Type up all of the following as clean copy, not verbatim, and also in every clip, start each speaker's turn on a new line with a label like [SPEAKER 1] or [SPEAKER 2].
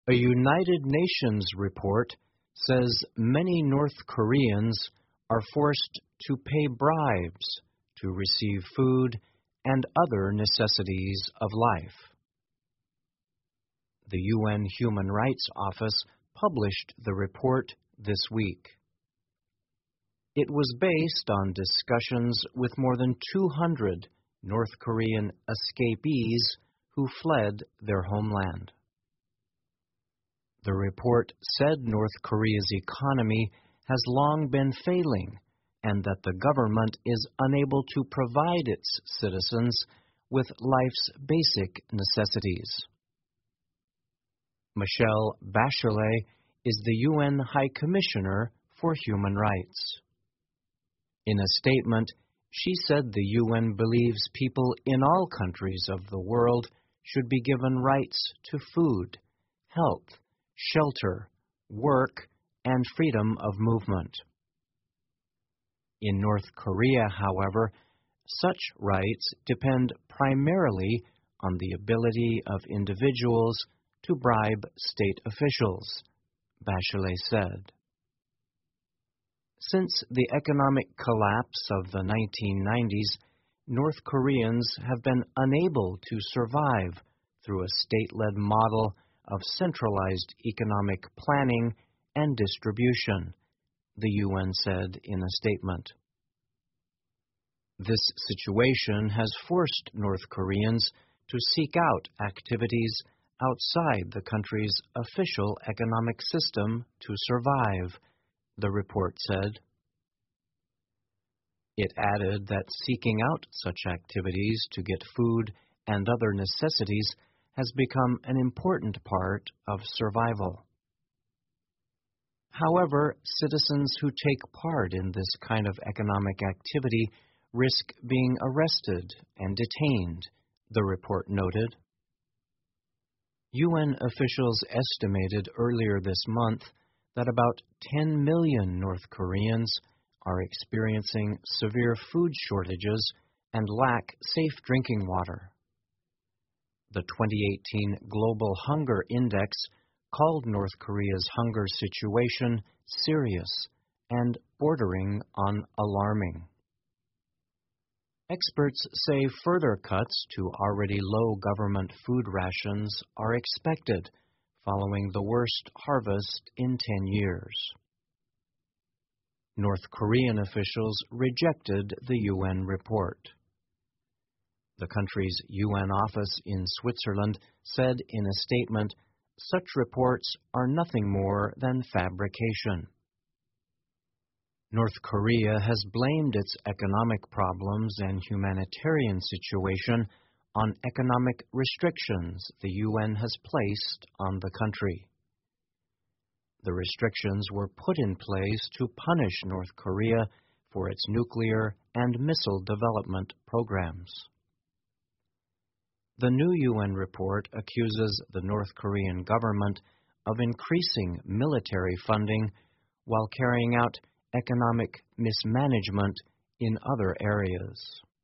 [SPEAKER 1] A United Nations report says many North Koreans are forced to pay bribes to receive food and other necessities of life. The UN Human Rights Office published the report this week. It was based on discussions with more than 200 North Korean escapees who fled their homeland. The report said North Korea's economy has long been failing and that the government is unable to provide its citizens with life's basic necessities. Michelle Bachelet is the UN High Commissioner for Human Rights. In a statement, she said the UN believes people in all countries of the world should be given rights to food, health, shelter, work, and freedom of movement. In North Korea, however, such rights depend primarily on the ability of individuals to bribe state officials, Bachelet said. Since the economic collapse of the 1990s, North Koreans have been unable to survive through a state-led model of centralized economic planning and distribution, the UN said in a statement. This situation has forced North Koreans to seek out activities outside the country's official economic system to survive, the report said. It added that seeking out such activities to get food and other necessities has become an important part of survival. However, citizens who take part in this kind of economic activity risk being arrested and detained, the report noted. UN officials estimated earlier this month that about 10 million North Koreans are experiencing severe food shortages and lack safe drinking water. The 2018 Global Hunger Index called North Korea's hunger situation serious and bordering on alarming. Experts say further cuts to already low government food rations are expected following the worst harvest in 10 years. North Korean officials rejected the UN report. The country's UN office in Switzerland said in a statement, such reports are nothing more than fabrication. North Korea has blamed its economic problems and humanitarian situation on economic restrictions the UN has placed on the country. The restrictions were put in place to punish North Korea for its nuclear and missile development programs. The new UN report accuses the North Korean government of increasing military funding while carrying out economic mismanagement in other areas.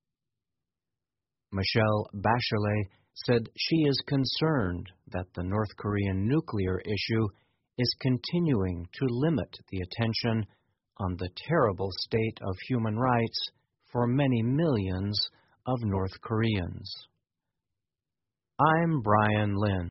[SPEAKER 1] Michelle Bachelet said she is concerned that the North Korean nuclear issue is continuing to limit the attention on the terrible state of human rights for many millions of North Koreans. I'm Brian Lynn.